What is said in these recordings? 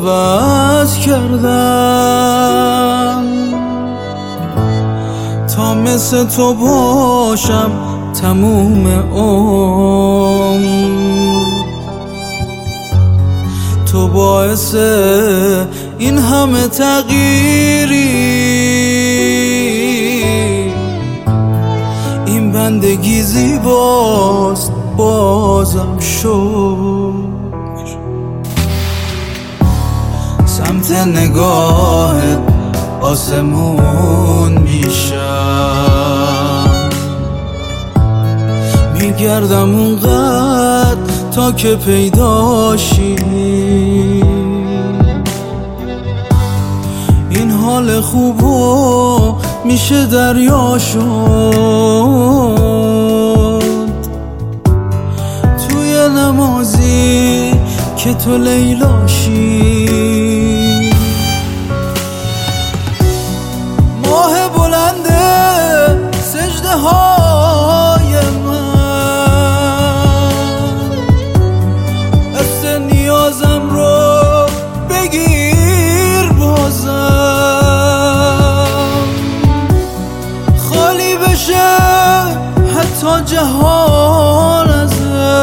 عوض کردم تا مثل تو باشم تموم عمر. تو باعث این همه تغییری، این بندگی زیباست بازم شکر. سمت نگاهت آسمون میشم، میگردم اونقدر تا که پیداشی. این حال خوبو میشه دریا شد توی نمازی که تو لیلاشی. ماه بلنده سجده های من، دست نیازم رو بگیر بازم، خالی بشه حتی جهان ازش.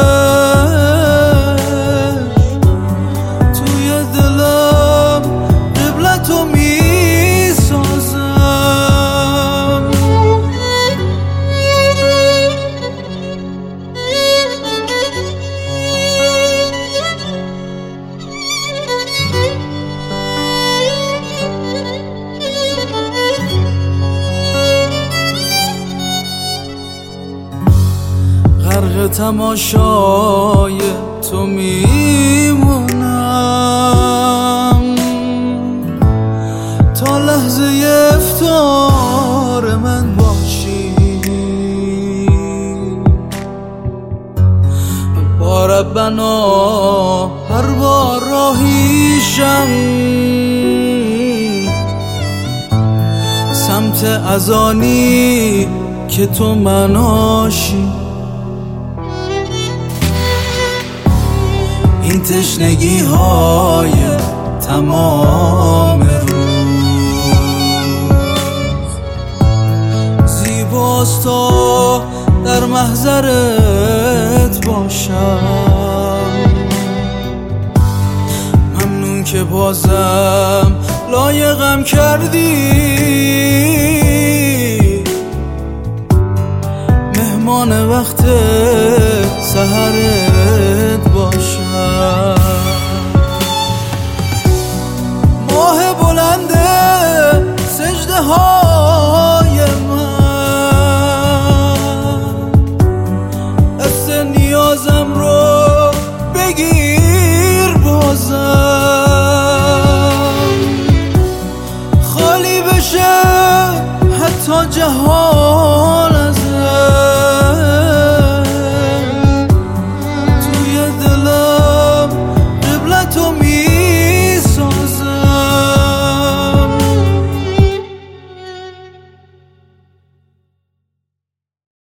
توی دلم قبلتو میسازم. غرق تماشای تو میمونم تا لحظه افطار من باشی. با ربنا هر بار راهیشم سمت اذانی که تو مناشی. این تشنگی های تمام روز زیباست تا در محضرت باشم. ممنون که بازم لایقم کردی مهمان وقت سحرت باشم.